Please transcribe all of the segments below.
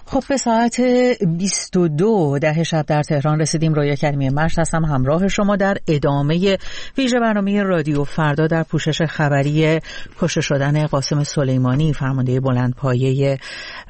خب به ساعت 22 شب در تهران رسیدیم. رویا کریمی مشت هستم همراه شما در ادامه ویژه برنامه رادیو فردا در پوشش خبری کشته شدن قاسم سلیمانی، فرمانده بلندپایه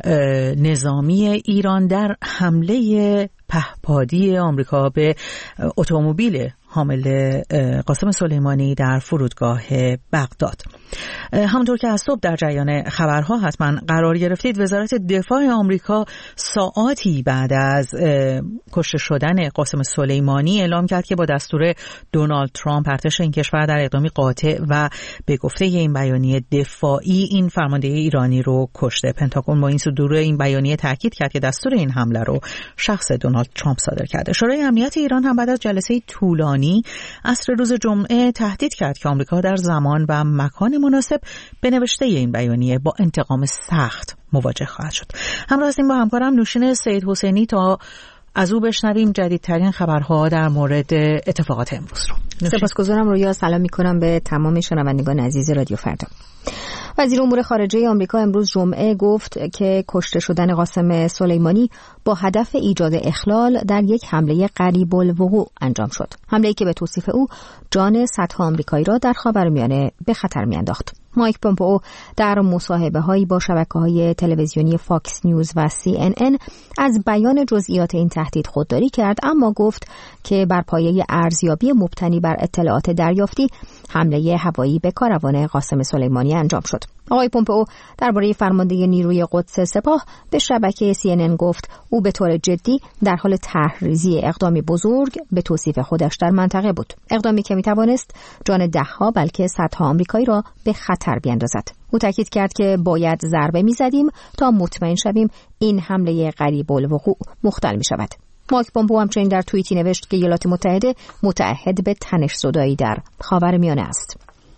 نظامی ایران در حمله پهپادی آمریکا به اتومبیل حامل قاسم سلیمانی در فرودگاه بغداد. همونطور که از صبح در جریان خبرها حتما قرار گرفتید، وزارت دفاع آمریکا ساعاتی بعد از کشته شدن قاسم سلیمانی اعلام کرد که با دستور دونالد ترامپ ارتش این کشور در اقدامی قاطع و به گفته این بیانیه دفاعی این فرمانده ایرانی رو کشته. پنتاگون با این صدور این بیانیه تاکید کرد که دستور این حمله رو شخص دونالد ترامپ صادر کرده. شورای امنیت ایران هم بعد از جلسه طولانی عصر روز جمعه تهدید کرد که آمریکا در زمان و مکان مناسب به نوشته این بیانیه با انتقام سخت مواجه خواهد شد. همراه هستیم با همکارم نوشین سید حسینی تا از او بشنویم جدیدترین خبرها در مورد اتفاقات امروز رو. سپاسگزارم رویا. سلام میکنم به تمام شنوندگان عزیز رادیو فردا. وزیر امور خارجه آمریکا امروز جمعه گفت که کشته شدن قاسم سلیمانی با هدف ایجاد اخلال در یک حمله قریب الوقوع انجام شد. حمله‌ای که به توصیف او جان صدها آمریکایی را در خاورمیانه به خطر میانداخت. مایک پومپئو در مصاحبه‌هایی با شبکه‌های تلویزیونی فاکس نیوز و CNN از بیان جزئیات این تهدید خودداری کرد، اما گفت که بر پایه ارزیابی مبتنی بر اطلاعات دریافتی حمله هوایی به کاروان قاسم سلیمانی انجام شد. آقای پومپئو درباره فرمانده نیروی قدس سپاه به شبکه CNN گفت او به طور جدی در حال طرح‌ریزی اقدامی بزرگ به توصیف خودش در منطقه بود، اقدامی که میتوانست جان ده‌ها بلکه صدها آمریکایی را به خطر بیاندازد. او تاکید کرد که باید ضربه می‌زدیم تا مطمئن شویم این حمله قریب الوقوع مختل می‌شود. مایک پومپئو همچنین در توییتی نوشت که ایالات متحده متعهد به تنش‌زدایی در خاورمیانه است.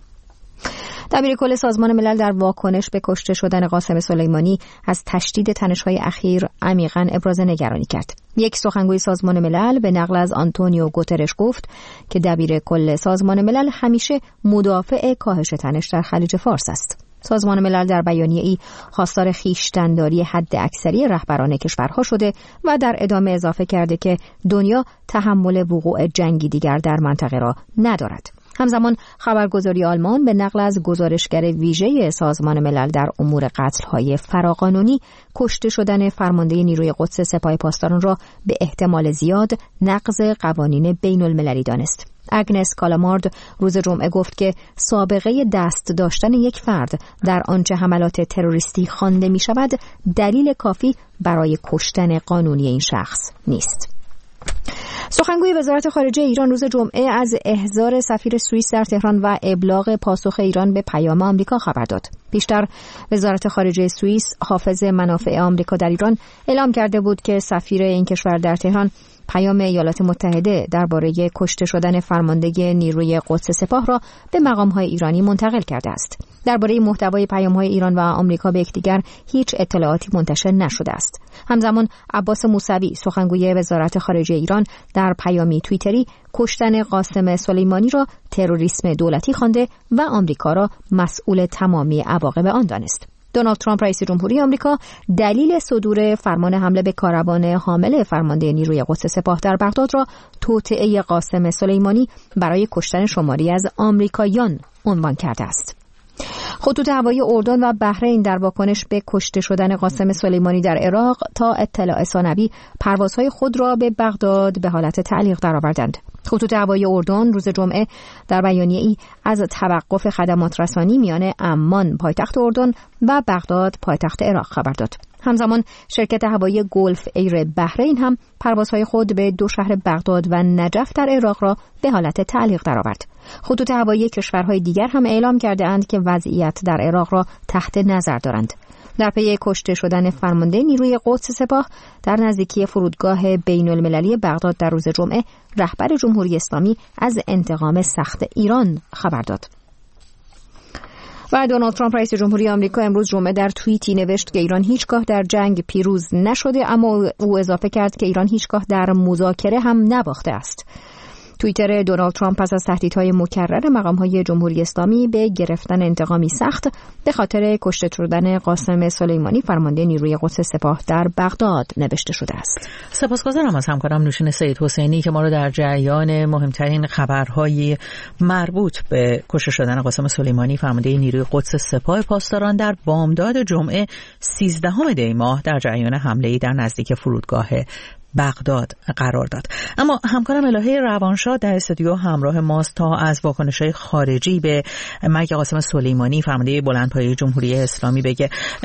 دبیر کل سازمان ملل در واکنش به کشته شدن قاسم سلیمانی از تشدید تنش‌های اخیر عمیقاً ابراز نگرانی کرد. یک سخنگوی سازمان ملل به نقل از آنتونیو گوترش گفت که دبیر کل سازمان ملل همیشه مدافع کاهش تنش در خلیج فارس است. سازمان ملل در بیانیه‌ای خواستار خویشتن‌داری حد اکثری رهبران کشورها شده و در ادامه اضافه کرده که دنیا تحمل وقوع جنگی دیگر در منطقه را ندارد. همزمان خبرگزاری آلمان به نقل از گزارشگر ویژه سازمان ملل در امور قتل‌های فراقانونی کشته شدن فرمانده نیروی قدس سپاه پاسداران را به احتمال زیاد نقض قوانین بین‌المللی دانست. اگنس کالامارد روز جمعه گفت که سابقه دست داشتن یک فرد در آنچه حملات تروریستی خوانده می شود دلیل کافی برای کشتن قانونی این شخص نیست. سخنگوی وزارت خارجه ایران روز جمعه از احضار سفیر سوئیس در تهران و ابلاغ پاسخ ایران به پیام آمریکا خبر داد. پیشتر وزارت خارجه سوئیس حافظ منافع آمریکا در ایران اعلام کرده بود که سفیر این کشور در تهران پیام ایالات متحده درباره کشته شدن فرمانده نیروی قدس سپاه را به مقام‌های ایرانی منتقل کرده است. درباره محتوای پیام‌های ایران و آمریکا به یکدیگر هیچ اطلاعاتی منتشر نشده است. همزمان عباس موسوی سخنگوی وزارت خارجه ایران در پیامی توییتری کشتن قاسم سلیمانی را تروریسم دولتی خوانده و آمریکا را مسئول تمامی عواقب آن دانست. دونالد ترامپ رئیس جمهوری آمریکا دلیل صدور فرمان حمله به کاروان حامل فرمانده نیروی قدس سپاه در بغداد را توطئه قاسم سلیمانی برای کشتن شماری از آمریکاییان عنوان کرده است. خطوط هوایی اردن و بحرین در واکنش به کشته شدن قاسم سلیمانی در عراق تا اطلاع ثانوی پروازهای خود را به بغداد به حالت تعلیق درآوردند. خطوط هوایی اردن روز جمعه در بیانیه‌ای از توقف خدمات رسانی میان عمان پایتخت اردن و بغداد پایتخت عراق خبر داد. همزمان شرکت هوایی گلف ایر بحرین هم پروازهای خود به دو شهر بغداد و نجف در عراق را به حالت تعلیق درآورد. خطوط هوایی کشورهای دیگر هم اعلام کرده اند که وضعیت در عراق را تحت نظر دارند. در پی کشته شدن فرمانده نیروی قدس سپاه در نزدیکی فرودگاه بین‌المللی بغداد در روز جمعه رهبر جمهوری اسلامی از انتقام سخت ایران خبر داد. و دونالد ترامپ رئیس جمهوری آمریکا امروز جمعه در توییتی نوشت که ایران هیچگاه در جنگ پیروز نشده، اما او اضافه کرد که ایران هیچگاه در مذاکره هم نباخته است. توییتر دونالد ترامپ پس از تهدیدهای مکرر مقام‌های جمهوری اسلامی به گرفتن انتقامی سخت به خاطر کشته شدن قاسم سلیمانی فرمانده نیروی قدس سپاه در بغداد نوشته شده است. سپاسگزارم از همکارم نوشین سید حسینی که ما رو در جریان مهمترین خبرهای مربوط به کشته شدن قاسم سلیمانی فرمانده نیروی قدس سپاه پاسداران در بامداد جمعه 13 دی ماه در جریان حمله‌ای در نزدیک فرودگاه بغداد قرار داد. اما همکارم الهه روانشاد در استودیو همراه ماست تا از واکنش‌های خارجی به مرگ قاسم سلیمانی فرمانده بلندپایه جمهوری اسلامی بگه.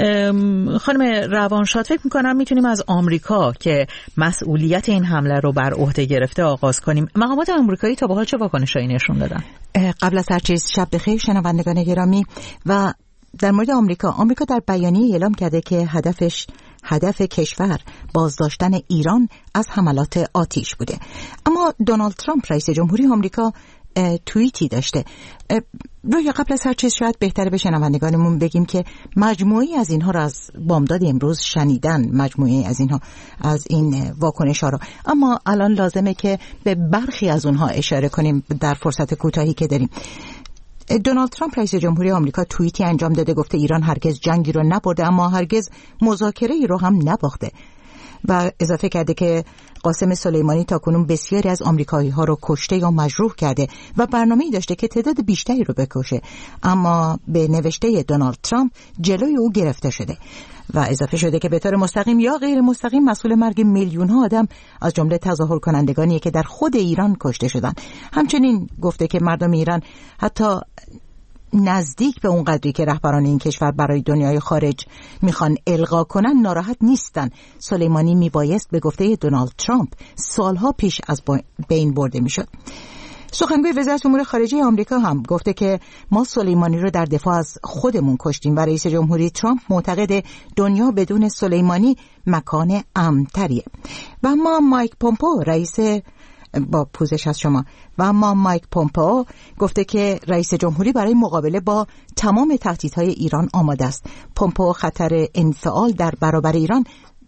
خانم روانشاد، فکر می‌کنم میتونیم از آمریکا که مسئولیت این حمله رو بر عهده گرفته آغاز کنیم. مقامات آمریکایی تا به حال چه واکنشایی نشون دادن؟ قبل از هر چیز شب بخیر شنوندگان گرامی. و در مورد آمریکا در بیانیه اعلام کرده که هدف کشور بازداشتن ایران از حملات آتش بوده. اما دونالد ترامپ رئیس جمهوری آمریکا توییتی داشته. روی قبل از هر چیز شاید بهتره به شنوندگانمون بگیم که مجموعی از اینها را از بامداد امروز شنیدن، مجموعی از اینها از این واکنش ها رو، اما الان لازمه که به برخی از اونها اشاره کنیم در فرصت کوتاهی که داریم. دونالد ترامپ رئیس جمهوری آمریکا توییتی انجام داده، گفته ایران هرگز جنگی رو نبرده اما هرگز مذاکره‌ای رو هم نباخته و اضافه کرده که قاسم سلیمانی تاکنون بسیاری از آمریکایی‌ها رو کشته یا مجروح کرده و برنامه‌ای داشته که تعداد بیشتری رو بکشه، اما به نوشته دونالد ترامپ جلوی او گرفته شده و اضافه شده که به طور مستقیم یا غیر مستقیم مسئول مرگ میلیون‌ها آدم از جمله تظاهر کنندگانی که در خود ایران کشته شدن. همچنین گفته که مردم ایران حتی نزدیک به اون قدری که رهبران این کشور برای دنیای خارج میخوان القا کنن ناراحت نیستن. سلیمانی میبایست به گفته دونالد ترامپ سالها پیش از بین برده میشد. سخنگوی وزارت امور خارجه آمریکا هم گفته که ما سلیمانی رو در دفاع از خودمون کشتیم و رئیس جمهوری ترامپ معتقد دنیا بدون سلیمانی مکان امن‌تریه. و اما مایک پومپئو با پوزش از شما و اما مایک پومپئو گفته که رئیس جمهوری برای مقابله با تمام تهدیدهای ایران آماده است. پومپئو خطر انفعال در برابر ایران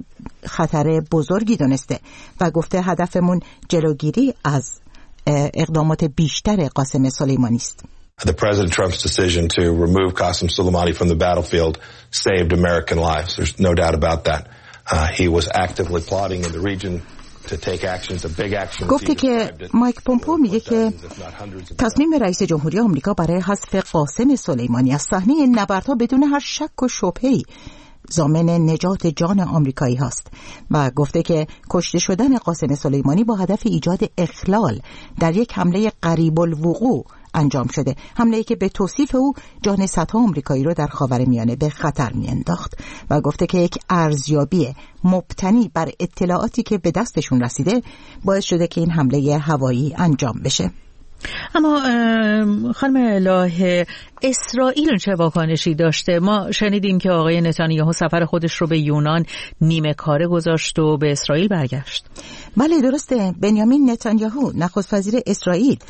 خطر بزرگی دونسته و گفته هدفمون جلوگیری از اقدامات بیشتر قاسم سلیمانی است. The President Trump's decision to remove Qasem Soleimani from the battlefield saved American lives. There's no doubt about that. He was actively plotting in the region to take actions, a big action. گفته که مایک پومپئو میگه که تصمیم رئیس جمهوری آمریکا برای حذف قاسم سلیمانی از صحنه نبردها بدون هر شک و شبهه‌ای ضامن نجات جان آمریکایی هست و گفته که کشته شدن قاسم سلیمانی با هدف ایجاد اخلال در یک حمله قریب الوقوع انجام شده، حمله‌ای که به توصیف او جان صدها آمریکایی رو در خاورمیانه به خطر میانداخت و گفته که یک ارزیابی مبتنی بر اطلاعاتی که به دستشون رسیده باعث شده که این حمله هوایی انجام بشه. اما خانم الهه، اسرائیل چه واکنشی داشته؟ ما شنیدیم که آقای نتانیاهو سفر خودش رو به یونان نیمه کاره گذاشت و به اسرائیل برگشت. بله درسته. بنیامین نتانیاهو نخست وزیر اسرائیل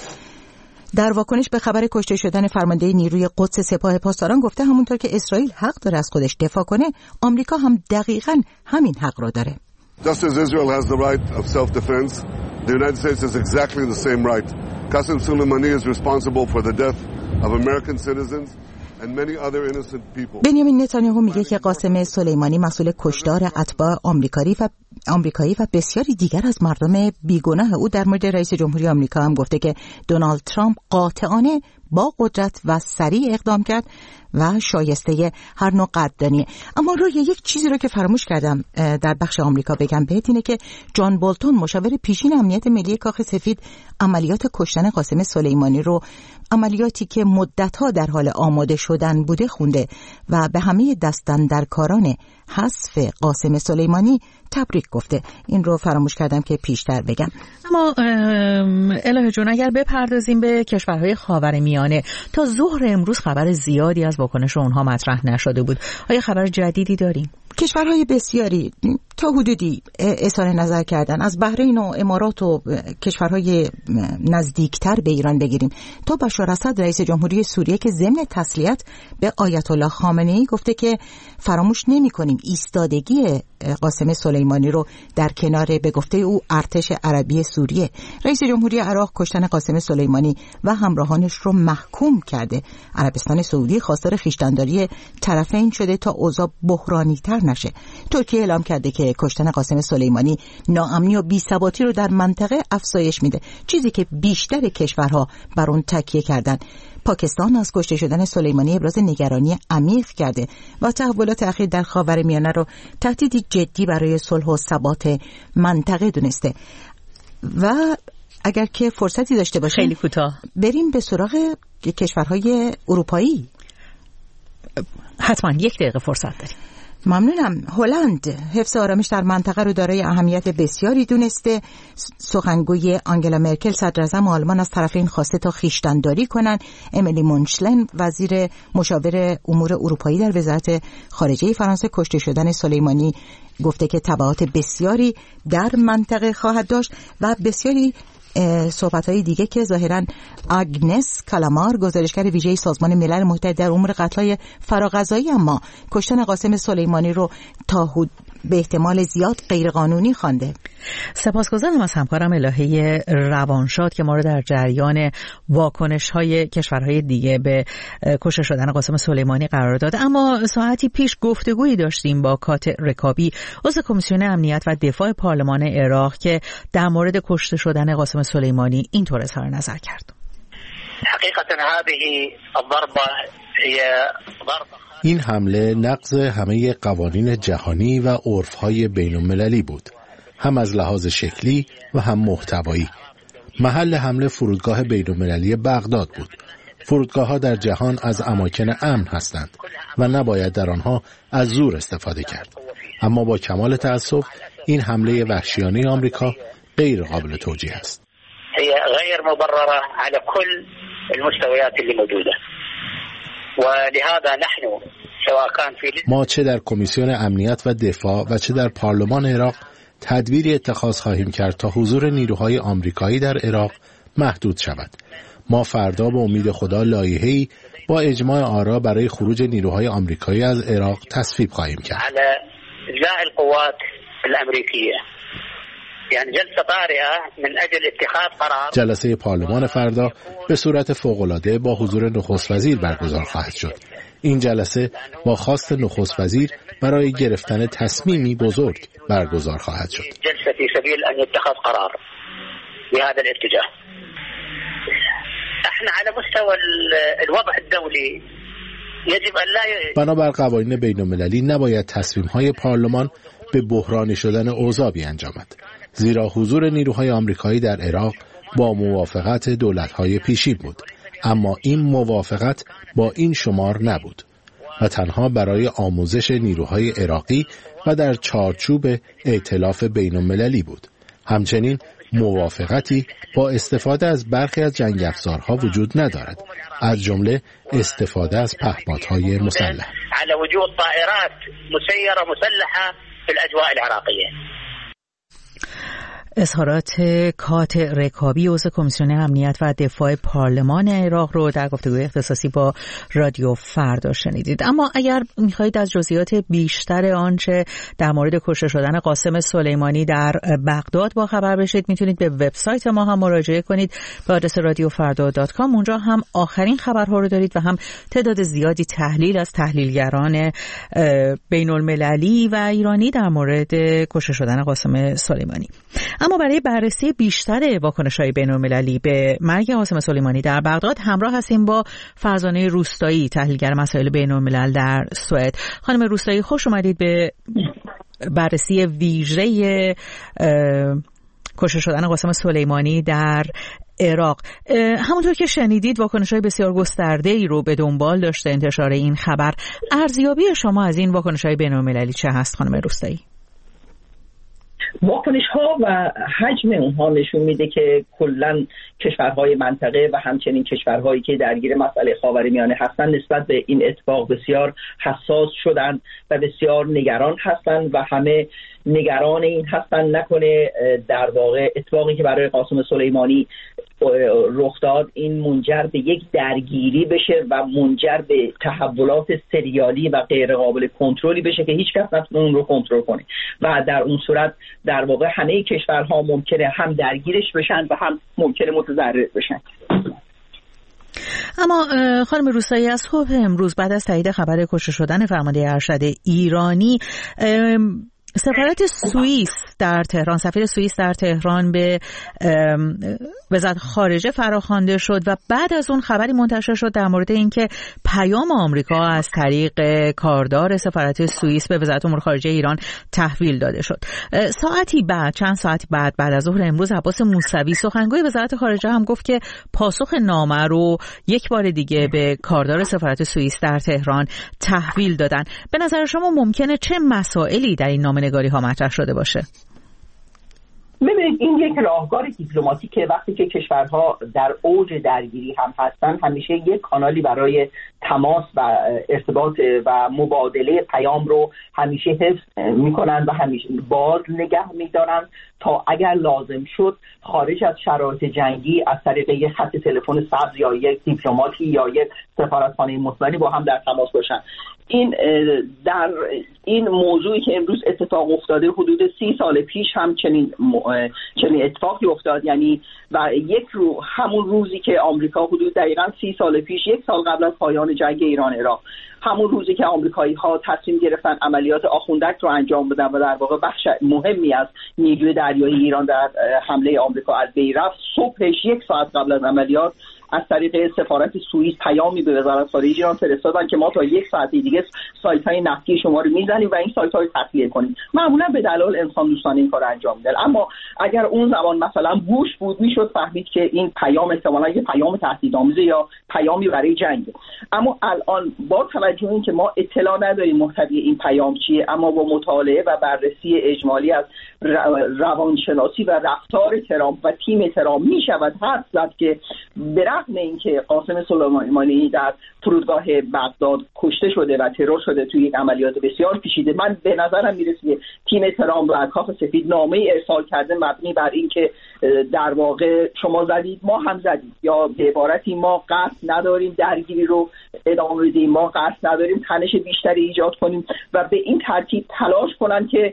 در واکنش به خبر کشته شدن فرمانده نیروی قدس سپاه پاسداران گفته همونطور که اسرائیل حق داره از خودش دفاع کنه، آمریکا هم دقیقاً همین حق رو داره. Just as Israel has the right of self-defense, the United States has exactly the same right. Qasem Soleimani is responsible for the death of American citizens and many other innocent people. بنیامین نتانیاهو میگه که قاسم سلیمانی مسئول کشتار اتباع آمریکایی و بسیاری دیگر از مردم بیگناه او. در مورد رئیس جمهوری آمریکا هم گفته که دونالد ترامپ قاطعانه با قدرت و سریع اقدام کرد و شایسته هر نوع قدردانی. اما روی یک چیزی رو که فراموش کردم در بخش آمریکا بگم بهت اینه که جان بولتون مشاور پیشین امنیت ملی کاخ سفید عملیات کشتن قاسم سلیمانی رو عملیاتی که مدت‌ها در حال آماده شدن بوده خونده و به همه دستاندرکاران حذف قاسم سلیمانی تبریک گفته. این رو فراموش کردم که پیشتر بگم. اما الهه جون، اگر بپردازیم به کشورهای خاورمیانه، تا ظهر امروز خبر زیادی از واکنش اونها مطرح نشده بود. آیا خبر جدیدی داریم؟ کشورهای بسیاری تا حدودی اظهار نظر کردن، از بحرین و امارات و کشورهای نزدیکتر به ایران بگیریم تا بشار اسد رئیس جمهوری سوریه که ضمن تسلیت به آیت الله خامنه‌ای گفته که فراموش نمی‌کنیم ایستادگی قاسم سلیمانی رو در کنار به گفته او ارتش عربی سوریه. رئیس جمهوری عراق کشتن قاسم سلیمانی و همراهانش رو محکوم کرده. عربستان سعودی خواستار خویشتن‌داری طرفین شده تا اوضاع بحرانی‌تر نشه. ترکیه اعلام کرده که کشتن قاسم سلیمانی ناامنی و بی‌ثباتی رو در منطقه افزایش میده، چیزی که بیشتر کشورها بر اون تکیه کردن. پاکستان از کشته شدن سلیمانی ابراز نگرانی عمیق کرده و تحولات اخیر در خاورمیانه رو تهدیدی جدی برای صلح و ثبات منطقه دونسته. و اگر که فرصتی داشته باشیم خیلی کوتاه بریم به سراغ کشورهای اروپایی. حتما 1 دقیقه فرصت داریم. ممنونم. هلند حفظ آرامش در منطقه رو دارای اهمیت بسیاری دونسته. سخنگوی آنگلا مرکل صدر اعظم آلمان از طرفین خواسته تا خویشتن‌داری کنن. امیلی مونشلن وزیر مشاور امور اروپایی در وزارت خارجه فرانسه کشته شدن سلیمانی گفته که تبعات بسیاری در منطقه خواهد داشت و بسیاری صحبت‌های دیگه که ظاهراً آگنس کالامار گزارشگر ویژه سازمان ملل متحد در امور قتل‌های فراغذایی اما کشتن قاسم سلیمانی رو تا به احتمال زیاد غیرقانونی خوانده. سپاسگزارم از همکارم الهه روانشاد که ما رو در جریان واکنش‌های کشورهای دیگه به کشته شدن قاسم سلیمانی قرار داد. اما ساعتی پیش گفتگویی داشتیم با کات رکابی عضو کمیسیون امنیت و دفاع پارلمان عراق که در مورد کشته شدن قاسم سلیمانی اینطور اظهار نظر کرد. حقیقتا هذه الضربه هي ضربه این حمله نقض همه قوانین جهانی و عرف‌های بین‌المللی بود، هم از لحاظ شکلی و هم محتوایی. محل حمله فرودگاه بین‌المللی بغداد بود. فرودگاه‌ها در جهان از اماکن امن هستند و نباید در آنها از زور استفاده کرد. اما با کمال تأسف این حمله وحشیانه آمریکا غیر قابل توجیه است. هي غير مبررة على كل المستويات اللي موجودة. ولهذا نحن سواء كان في ما چه در کمیسیون امنیت و دفاع و چه در پارلمان عراق تدبیری اتخاذ خواهیم کرد تا حضور نیروهای آمریکایی در عراق محدود شود. ما فردا به امید خدا لایحه‌ای با اجماع آرا برای خروج نیروهای آمریکایی از عراق تصویب خواهیم کرد. على إجلاء القوات الأمريكية. یعنی جلسه طارئه من اجل اتخاذ قرار. جلسه پارلمان فردا به صورت فوق‌العاده با حضور نخست وزیر برگزار خواهد شد. این جلسه با خواست نخست وزیر برای گرفتن تصمیمی بزرگ برگزار خواهد شد. جلسه فی سبیل ان يتخذ قرار بهذا الاتجاه. احنا على مستوى الوضع الدولي يجب ان لا بنابر قوانین بین‌المللی نباید تصمیم‌های پارلمان به بحرانی شدن اوضاع بیانجامد، زیرا حضور نیروهای آمریکایی در عراق با موافقت دولت‌های پیشین بود، اما این موافقت با این شمار نبود و تنها برای آموزش نیروهای عراقی و در چارچوب ائتلاف بین‌المللی بود. همچنین موافقتی با استفاده از برخی از جنگ افزارها وجود ندارد، از جمله استفاده از پهپادهای مسلح. على وجود طائرات مسيرة مسلحة في الأجواء العراقية. اظهارات کات رکابی عضو کمیسیون امنیت و دفاع پارلمان عراق رو در گفتگوی اختصاصی با رادیو فردا شنیدید. اما اگر میخواهید از جزئیات بیشتر آنچه در مورد کشته شدن قاسم سلیمانی در بغداد با خبر بشید میتونید به وبسایت ما هم مراجعه کنید به آدرس radiofarda.com. اونجا هم آخرین خبرها رو دارید و هم تعداد زیادی تحلیل از تحلیلگران بین المللی و ایرانی در مورد کشته شدن قاسم سلیمانی. اما برای بررسی بیشتر واکنش‌های بین‌المللی به مرگ قاسم سلیمانی در بغداد همراه هستیم با فرزانه روستایی، تحلیلگر مسائل بین‌الملل در سوئد. خانم روستایی خوش اومدید به بررسی ویژه کشته شدن قاسم سلیمانی در عراق. همونطور که شنیدید واکنش‌های بسیار گسترده‌ای رو به دنبال داشته انتشار این خبر. ارزیابی شما از این واکنش‌های بین‌المللی چه هست خانم روستایی؟ واکنش ها و حجم اونها نشون میده که کلا کشورهای منطقه و همچنین کشورهایی که درگیر مسئله خاورمیانه هستن نسبت به این اتفاق بسیار حساس شدن و بسیار نگران هستن و همه نگران این هستن نکنه در واقع اتفاقی که برای قاسم سلیمانی رخ داد این منجر به یک درگیری بشه و منجر به تحولات سریالی و غیر قابل کنترلی بشه که هیچ کس نتونه اون رو کنترل کنه و در اون صورت در واقع همه کشورها ممکنه هم درگیرش بشن و هم ممکنه متضرر بشن. اما خانم روستایی، از صبح امروز بعد از تایید خبر کشته شدن فرمانده ارشد ایرانی، سفارت سوئیس در تهران، سفیر سوئیس در تهران به وزارت خارجه فراخوانده شد و بعد از اون خبری منتشر شد در مورد اینکه پیام آمریکا از طریق کاردار سفارت سوئیس به وزارت امور خارجه ایران تحویل داده شد. چند ساعتی بعد از ظهر امروز عباس موسوی سخنگوی وزارت خارجه هم گفت که پاسخ نامه رو یک بار دیگه به کاردار سفارت سوئیس در تهران تحویل دادن. به نظر شما ممکنه چه مسائلی در این نامه‌نگاری ها مطرح شده باشه؟ ببینید، این یک راهکار دیپلماتیکه. وقتی که کشورها در اوج درگیری هم هستن همیشه یک کانالی برای تماس و ارتباط و مبادله پیام رو همیشه حفظ میکنن و همیشه باز نگه میدارن تا اگر لازم شد خارج از شرایط جنگی از طریق یک خط تلفن سبز یا یک دیپلماتی یا یک سفارتخانه مطمئنی با هم در تماس باشن. در این موضوعی که امروز اتفاق افتاده حدود 30 سال پیش هم چنین اتفاقی افتاد، یعنی و همون روزی که آمریکا حدود دقیقاً 30 سال پیش، یک سال قبل از پایان جنگ ایران عراق، همون روزی که آمریکایی‌ها تصمیم گرفتن عملیات آخوندک رو انجام بدن و در واقع بخش مهمی از نیروی دریایی ایران در حمله آمریکا از بین رفت، صبحش یک ساعت قبل از عملیات از طریق سفارت سوئیس پیامی به وزارت خارجه ایران فرستادن که ما تا یک ساعت دیگه سایت‌های نفتی شما رو میزنیم و این سایت‌ها رو تخلیه کنیم. معمولا به دلایل انسان دوستانه این کار انجام میدن، اما اگر اون زمان مثلا بوش بود میشد فهمید که این پیام احتمالاً یه پیام تهدیدآمیز یا پیامی برای جنگ. اما الان با توجه اینکه ما اطلاع نداریم محتوی این پیام چیه، اما با مطالعه و بررسی اجمالی از روانشناسی و رفتار ترامپ و تیم ترامپ میشود حدس زد که رغم اینکه قاسم سلیمانی در فرودگاه بغداد کشته شده و ترور شده توی یک عملیات بسیار پیچیده، من به نظرم میرسه که تیم ترامپ و کاخ سفید نامه‌ای ارسال کرده مبنی بر اینکه در واقع شما زدید ما هم زدید، یا به عبارتی ما قصد نداریم درگیری رو ادامه بدیم، ما قصد نداریم تنش بیشتری ایجاد کنیم و به این ترتیب تلاش کنن که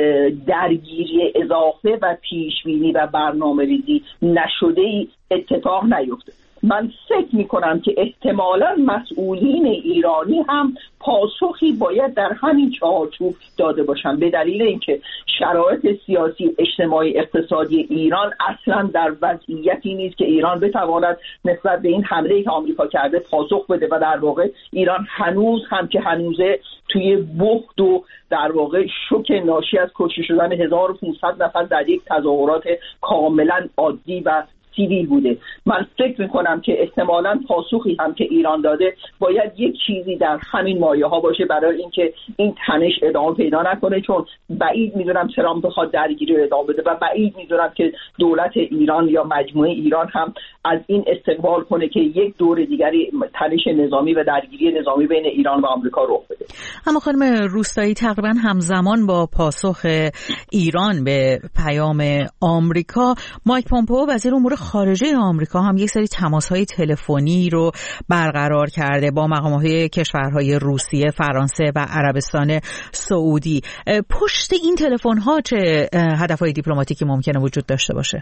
درگیری اضافه و پیشبینی و برنامه‌ریزی نشده‌ای اتفاق نیفته. من فکر میکنم که احتمالاً مسئولین ایرانی هم پاسخی باید در همین چارچوب داده باشند، به دلیل اینکه شرایط سیاسی، اجتماعی، اقتصادی ایران اصلاً در وضعیتی نیست که ایران بتواند نسبت به این حمله‌ای که آمریکا کرده پاسخ بده و در واقع ایران هنوز هم که هنوزه توی بحت و در واقع شوک ناشی از کشته شدن 1500 نفر در یک تظاهرات کاملاً عادی و سیویل بوده. من فکر میکنم که احتمالاً پاسخی هم که ایران داده باید یک چیزی در همین مایه ها باشه برای اینکه این تنش ادامه پیدا نکنه، چون بعید میدونم ترامپ بخواد درگیری رو ادامه بده و بعید میدونم که دولت ایران یا مجموعه ایران هم از این استقبال کنه که یک دور دیگری تنش نظامی و درگیری نظامی بین ایران و آمریکا رخ بده. اما خانم روستایی، تقریبا همزمان با پاسخ ایران به پیام آمریکا، مایک پومپئو وزیر امور خارجه آمریکا هم یک سری تماس‌های تلفنی رو برقرار کرده با مقام‌های کشورهای روسیه، فرانسه و عربستان سعودی. پشت این تلفن‌ها چه هدف‌های دیپلماتیکی ممکنه وجود داشته باشه؟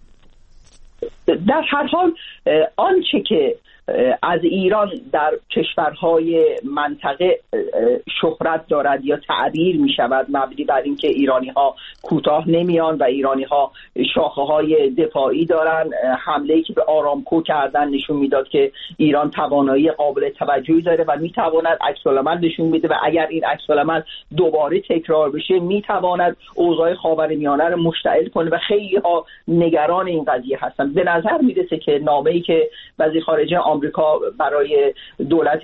در هر حال آنچه که از ایران در کشورهای منطقه شهرت دارد یا تعبیر می شود مبنی بر اینکه ایرانی ها کوتاه نمیان و ایرانی ها شاخه های دفاعی دارن، حمله‌ای که به آرامکو کردن نشون میداد که ایران توانایی قابل توجهی داره و می تواند عکس‌العمل نشون میده و اگر این عکس‌العمل دوباره تکرار بشه می تواند اوضاع خاورمیانه رو مشتعل کنه و خیلی ها نگران این قضیه هستن. به نظر میرسه که نامه‌ای که وزیر خارجه آمریکا برای دولت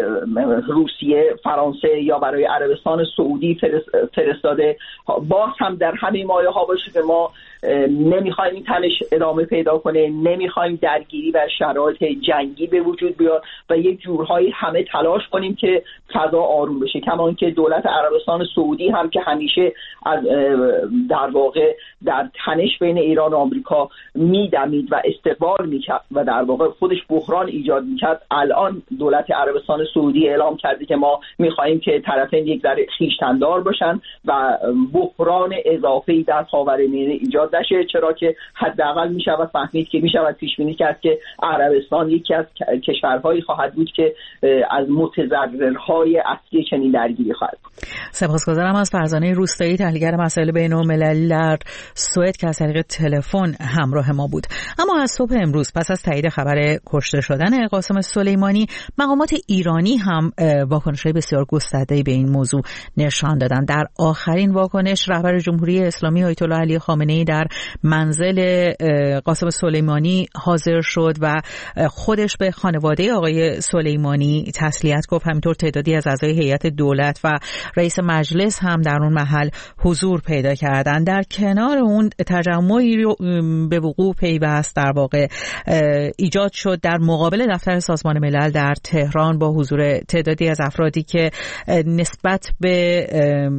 روسیه، فرانسه یا برای عربستان سعودی فرستاده. باز هم در همین مایه ها باشه که ما نمیخوایم این تنش ادامه پیدا کنه، نمیخوایم درگیری و شرایط جنگی به وجود بیاد و یک جورهایی همه تلاش کنیم که فضا آروم بشه. کما اینکه دولت عربستان سعودی هم که همیشه از در واقع در تنش بین ایران و آمریکا میدمید و استقبال میکرد و در واقع خودش بحران ایجاد میکرد، الان دولت عربستان سعودی اعلام کرده که ما میخواهیم که طرفین یک ذره خویشتن‌دار باشن و بحران اضافه‌ای در خاورمیانه ایجاد نشه، چرا که حداقل میشود فهمید که میشود پیش بینی کرد که عربستان یکی از کشورهایی خواهد بود که از متضررهای اصلی چنین درگیری خواهد بود. سپاسگزارم از فرزانه روستایی، تحلیلگر مسائل بین‌المللی در سوئد که از طریق تلفن همراه ما بود. اما از صبح امروز پس از تایید خبر کشته شدن قاسم سلیمانی، مقامات ایرانی هم واکنش‌های بسیار گسترده‌ای به این موضوع نشان دادن. در آخرین واکنش رهبر جمهوری اسلامی آیت الله علی خامنه‌ای در منزل قاسم سلیمانی حاضر شد و خودش به خانواده آقای سلیمانی تسلیت گفت. همینطور تعدادی از اعضای هیئت دولت و رئیس مجلس هم در اون محل حضور پیدا کردن. در کنار اون تجمعی به وقوع پیوست در واقع ایجاد شد در مقابل دفتر سازمان ملل در تهران با حضور تعدادی از افرادی که نسبت به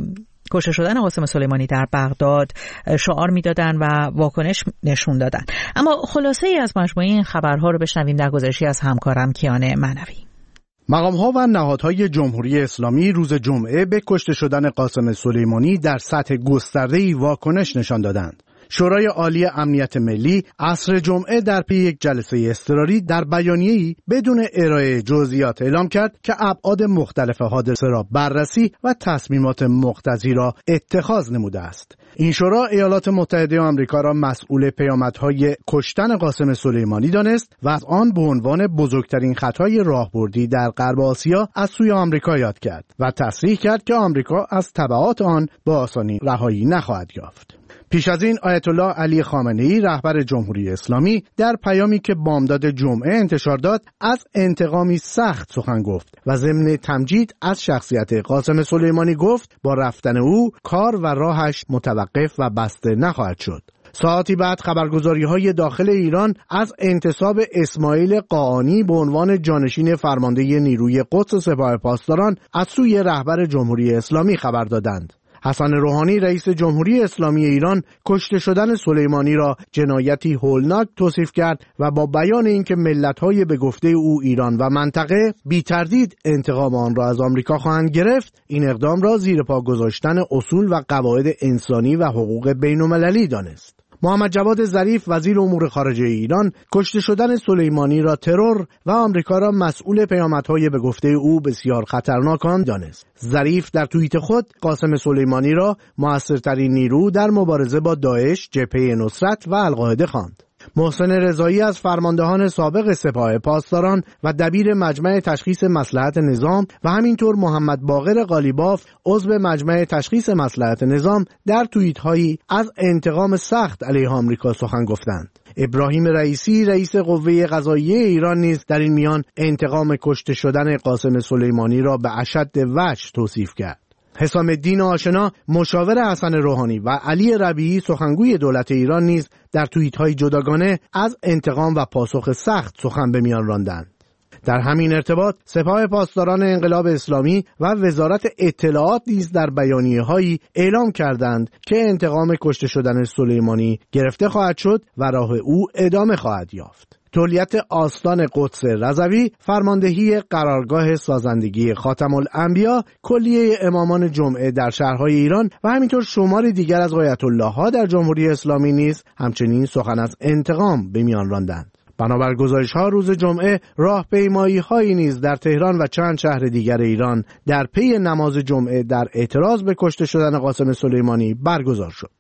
کشته شدن قاسم سلیمانی در بغداد شعار میدادن و واکنش نشون دادن. اما خلاصه ای از مجموعه این خبرها رو بشنویم در گزارشی از همکارم کیان منوی. مقام‌ها و نهادهای جمهوری اسلامی روز جمعه به کشته شدن قاسم سلیمانی در سطح گسترده‌ای واکنش نشان دادند. شورای عالی امنیت ملی عصر جمعه در پی یک جلسه اضطراری در بیانیه‌ای بدون ارائه جزئیات اعلام کرد که ابعاد مختلف حادثه را بررسی و تصمیمات مقتضی را اتخاذ نموده است. این شورا ایالات متحده آمریکا را مسئول پیامدهای کشتن قاسم سلیمانی دانست و از آن به عنوان بزرگترین خطای راهبردی در غرب آسیا از سوی آمریکا یاد کرد و تصریح کرد که آمریکا از تبعات آن به آسانی رهایی نخواهد یافت. پیش از این آیت الله علی خامنه‌ای رهبر جمهوری اسلامی در پیامی که بامداد جمعه انتشار داد از انتقامی سخت سخن گفت و ضمن تمجید از شخصیت قاسم سلیمانی گفت با رفتن او کار و راهش متوقف و بسته نخواهد شد. ساعتی بعد خبرگزاری‌های داخل ایران از انتصاب اسماعیل قاآنی به عنوان جانشین فرمانده نیروی قدس سپاه پاسداران از سوی رهبر جمهوری اسلامی خبر دادند. حسن روحانی رئیس جمهوری اسلامی ایران کشته شدن سلیمانی را جنایتی هولناک توصیف کرد و با بیان اینکه ملت‌های به گفته او ایران و منطقه بی تردید انتقام آن را از آمریکا خواهند گرفت، این اقدام را زیر پا گذاشتن اصول و قواعد انسانی و حقوق بین‌المللی دانست. محمد جواد ظریف وزیر امور خارجه ایران کشته شدن سلیمانی را ترور و آمریکا را مسئول پیامدهای به گفته او بسیار خطرناک آن دانست. ظریف در توییت خود قاسم سلیمانی را موثرترین نیرو در مبارزه با داعش، جبهه نصرت و القاعده خواند. محسن رضایی از فرماندهان سابق سپاه پاسداران و دبیر مجمع تشخیص مصلحت نظام و همینطور محمد باقر قالیباف عضو مجمع تشخیص مصلحت نظام در توییت‌هایی از انتقام سخت علیه آمریکا سخن گفتند. ابراهیم رئیسی رئیس قوه قضاییه ایران نیز در این میان انتقام کشته شدن قاسم سلیمانی را به اشد وجه توصیف کرد. حسام الدین آشنا مشاور حسن روحانی و علی ربیعی سخنگوی دولت ایران نیز در توییت‌های جداگانه از انتقام و پاسخ سخت سخن به میان راندند. در همین ارتباط سپاه پاسداران انقلاب اسلامی و وزارت اطلاعات نیز در بیانیه‌هایی اعلام کردند که انتقام کشته شدن سلیمانی گرفته خواهد شد و راه او ادامه خواهد یافت. تولیت آستان قدس رضوی، فرماندهی قرارگاه سازندگی خاتم الانبیا، کلیه امامان جمعه در شهرهای ایران و همینطور شماری دیگر از آیت الله ها در جمهوری اسلامی نیز همچنین سخن از انتقام به میان راندند. بنابر گزارش‌ها روز جمعه راهپیمایی‌هایی نیز در تهران و چند شهر دیگر ایران در پی نماز جمعه در اعتراض به کشته شدن قاسم سلیمانی برگزار شد.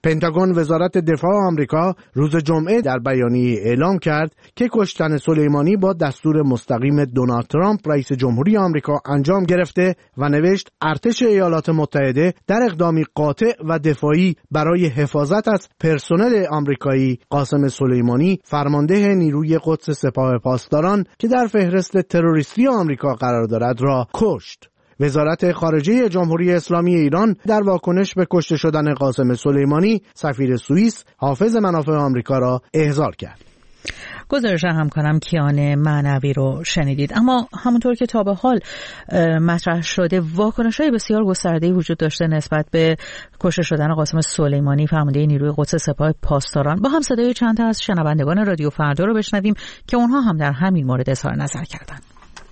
پنتاگون وزارت دفاع آمریکا روز جمعه در بیانیه اعلام کرد که کشتن سلیمانی با دستور مستقیم دونالد ترامپ رئیس جمهوری آمریکا انجام گرفته و نوشت ارتش ایالات متحده در اقدامی قاطع و دفاعی برای حفاظت از پرسنل آمریکایی قاسم سلیمانی فرمانده نیروی قدس سپاه پاسداران که در فهرست تروریستی آمریکا قرار دارد را کشت. وزارت خارجه جمهوری اسلامی ایران در واکنش به کشته شدن قاسم سلیمانی سفیر سوئیس حافظ منافع آمریکا را احضار کرد. گزارش همکارم کیان معنوی رو شنیدید. اما همونطور که تا به حال مطرح شده واکنش‌های بسیار گسترده‌ای وجود داشته نسبت به کشته شدن قاسم سلیمانی فرمانده نیروی قدس سپاه پاسداران. با هم صدای چند تا از شنوندگان رادیو فردا رو بشنویم که اونها هم در همین مورد اظهار نظر کردند.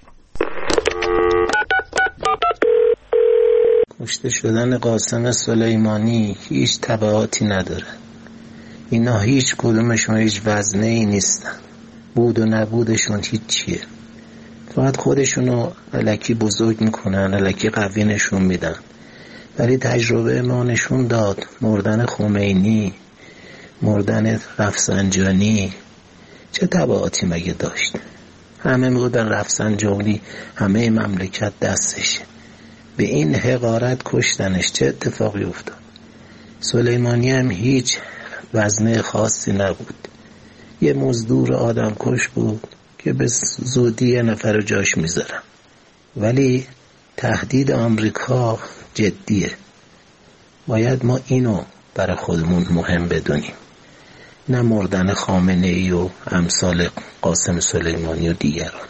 کشته شدن قاسم سلیمانی هیچ تبعاتی نداره. اینا هیچ کدومشون هیچ وزنه‌ای نیستن. بود و نبودشون هیچیه. فقط خودشونو الکی بزرگ میکنن، الکی قوی نشون میدن. ولی تجربه ما نشون داد مردن خمینی، مردن رفسنجانی چه تبعاتی مگه داشت؟ همه میگفتن رفسنجانی همه مملکت دستشه. به این حقارت کشتنش چه اتفاقی افتاد؟ سلیمانی هم هیچ وزنه خاصی نبود. یه مزدور آدم کش بود که به زودی یه نفر رو جاش میذارم. ولی تهدید آمریکا جدیه. باید ما اینو برای خودمون مهم بدونیم، نه مردن خامنه‌ای و امثال قاسم سلیمانی و دیگران.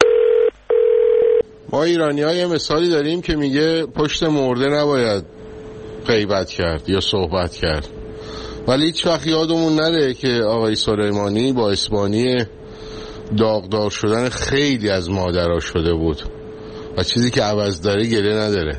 ما ایرانی‌ها یه مثالی داریم که میگه پشت مرده نباید غیبت کرد یا صحبت کرد، ولی هیچ وقت یادمون نره که آقای سلیمانی با اسبانی داغدار شدن خیلی از مادرها شده بود و چیزی که عوض داره گله نداره.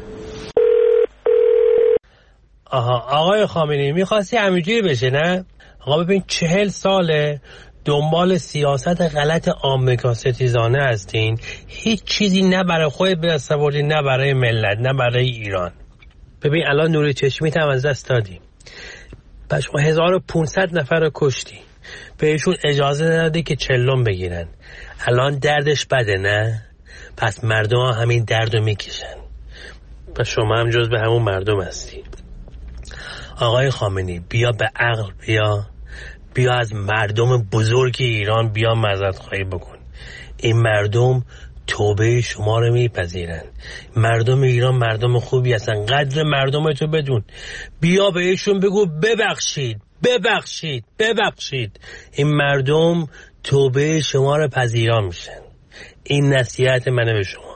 آقای خامنه‌ای میخواستی همینجوری بشه نه؟ آقا ببین 40 ساله دنبال سیاست غلط آمریکا ستیزانه هستین، هیچ چیزی نه برای خودت به دست آوردی، نه برای ملت، نه برای ایران. ببین الان نور چشمیت هم از دست دادی، پس 1500 نفر رو کشتی، بهشون اجازه ندادی که چلم بگیرن. الان دردش بده نه؟ پس مردم ها همین درد رو میکشن، پس شما هم جز به همون مردم هستی. آقای خامنه‌ای بیا به عقل، بیا از مردم بزرگ ایران بیا معذرت خواهی بکن. این مردم توبه شما رو میپذیرن. مردم ایران مردم خوبی هستن، قدر مردم تو بدون. بیا بهشون بگو ببخشید ببخشید ببخشید. این مردم توبه شما رو پذیرا میشن. این نصیحت منه به شما.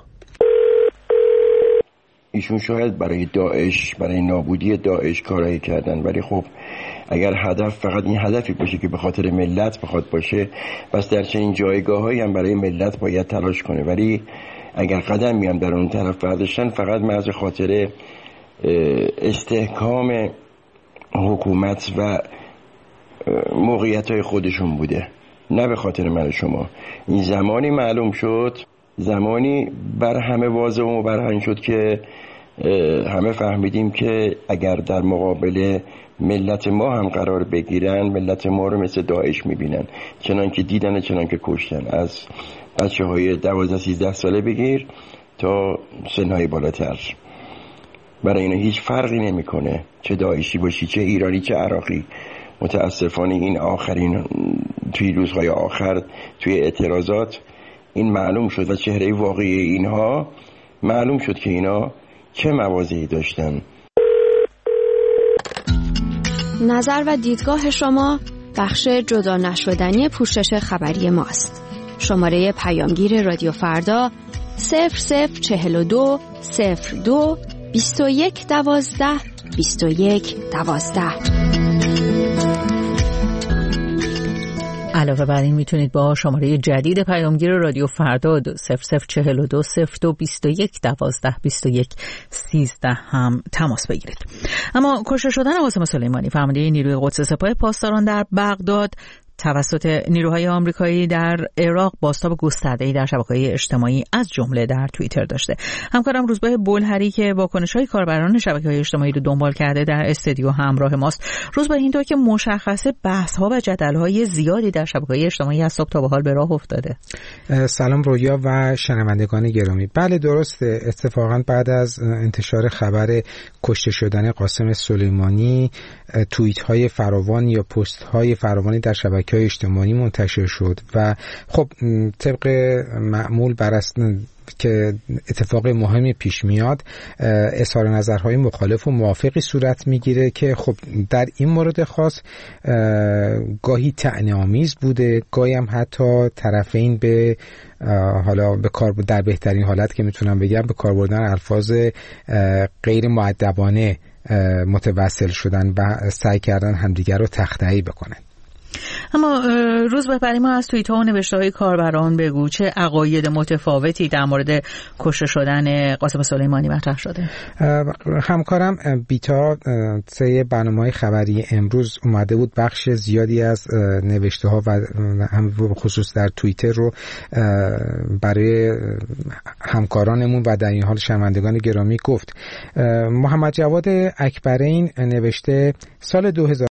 ایشون شاید برای داعش، برای نابودی داعش کارایی کردن، ولی خب اگر هدف فقط این هدفی باشه که به خاطر ملت بخواد باشه، پس در چنین جایگاه‌هایی هم برای ملت باید تلاش کنه. ولی اگر قدم میام در اون طرف برداشتن فقط محض خاطر استحکام حکومت و موقعیت‌های خودشون بوده، نه به خاطر من شما. این زمانی معلوم شد، زمانی بر همه واضح و مبرهن شد که همه فهمیدیم که اگر در مقابل ملت ما هم قرار بگیرن، ملت ما رو مثل داعش میبینن، چنان که دیدن، چنان که کشتن. از بچه های 12-13 ساله بگیر تا سنهای بالاتر. برای اینا هیچ فرقی نمیکنه چه داعشی باشی، چه ایرانی، چه عراقی. متاسفانه این آخرین توی روزهای آخر توی اعتراضات این معلوم شد و چهره واقعی اینها معلوم شد که اینا چه مواضعی داشتن. نظر و دیدگاه شما بخش جدا نشدنی پوشش خبری ماست. شماره پیامگیر رادیو فردا 0042 02 21 12 21 12. علاوه بر این میتونید با شماره جدید پیامگیر رادیو فردا 0042 02 21 12 21 13 هم تماس بگیرید. اما کشته شدن قاسم سلیمانی فرمانده نیروی قدس سپاه پاسداران در بغداد توسط نیروهای آمریکایی در عراق بازتاب گسترده‌ای در شبکه‌های اجتماعی از جمله در توییتر داشته. همکارم روزبه بلهری که واکنش‌های کاربران شبکه‌های اجتماعی رو دنبال کرده در استودیو همراه ماست. روزبه، اینطور که مشخصه بحث‌ها و جدل‌های زیادی در شبکه‌های اجتماعی از صبح تا به حال به راه افتاده. سلام رویا و شنوندگان گرامی. بله درسته، اتفاقا بعد از انتشار خبر کشته شدن قاسم سلیمانی توییت‌های فراوان یا پست‌های فراوانی در شبکه‌های اجتماعی منتشر شد و خب طبق معمول بر که اتفاق مهمی پیش میاد اظهار نظرهای مخالف و موافقی صورت میگیره که خب در این مورد خاص گاهی طعنه‌آمیز بوده، گاهی هم حتی طرفین به حالا به کار در بهترین حالت که میتونم بگم به کار بردن الفاظ غیر مؤدبانه متوسل شدن و سعی کردن همدیگر رو تخطئه‌ای بکنن. اما روز برای ما از توییت‌ها و نوشته‌های کاربران بگو، چه عقاید متفاوتی در مورد کشته شدن قاسم سلیمانی مطرح شده؟ همکارم بیتا طی برنامه‌های خبری امروز اومده بود بخش زیادی از نوشته‌ها و هم خصوص در توییتر رو برای همکارانمون و در این حال شنوندگان گرامی گفت. محمد جواد اکبرین نوشته سال